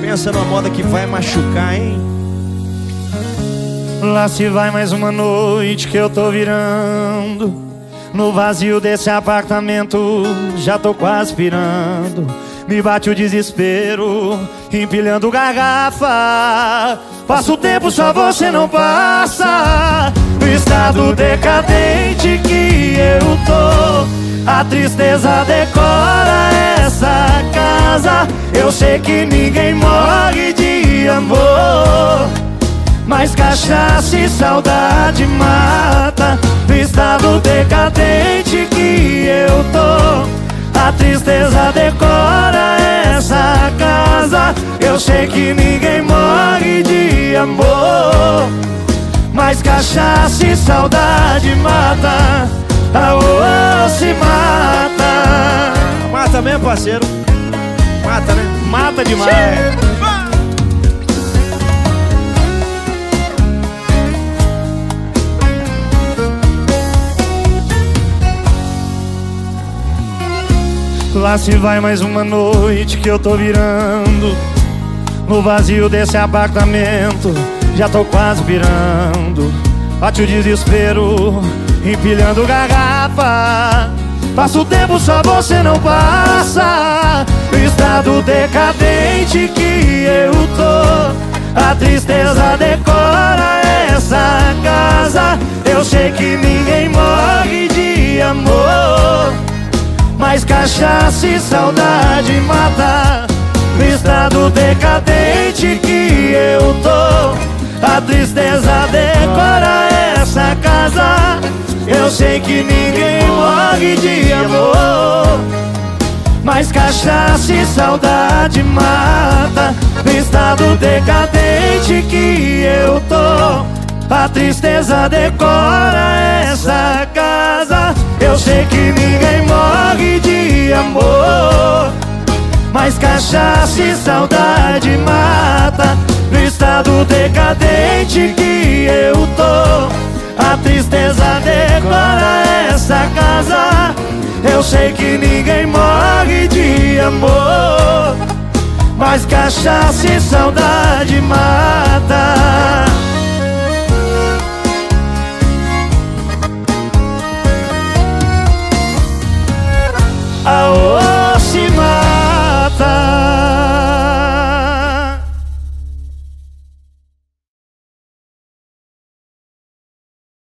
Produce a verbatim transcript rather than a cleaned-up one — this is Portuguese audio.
Pensa numa moda que vai machucar, hein? Lá se vai mais uma noite que eu tô virando. No vazio desse apartamento já tô quase pirando. Me bate o desespero, empilhando garrafa. Passa o tempo, só você não passa. No estado decadente que eu tô, a tristeza decora essa casa. Eu sei que ninguém morre de amor, mas cachaça e saudade mata. No estado decadente que eu tô, a tristeza decora essa casa. Eu sei que ninguém morre de amor, mas cachaça e saudade mata. Aô, se mata. Mata mesmo, parceiro. Mata, né? Mata demais. Lá se vai mais uma noite que eu tô virando. No vazio desse apartamento já tô quase virando. Bate o desespero, empilhando garrafa. Passa o tempo, só você não passa. No estado decadente que eu tô, a tristeza decora essa casa. Eu sei que ninguém morre de amor, mas cachaça e saudade mata. No estado decadente que eu tô, a tristeza decora essa casa. Eu sei que ninguém morre de amor, mas cachaça e saudade mata. No estado decadente que eu tô, a tristeza decora essa casa. Eu sei que ninguém morre de amor, mas cachaça e saudade mata. No estado decadente que eu tô, a tristeza decora essa casa. Eu sei que ninguém morre de amor, mas cachaça e saudade mata.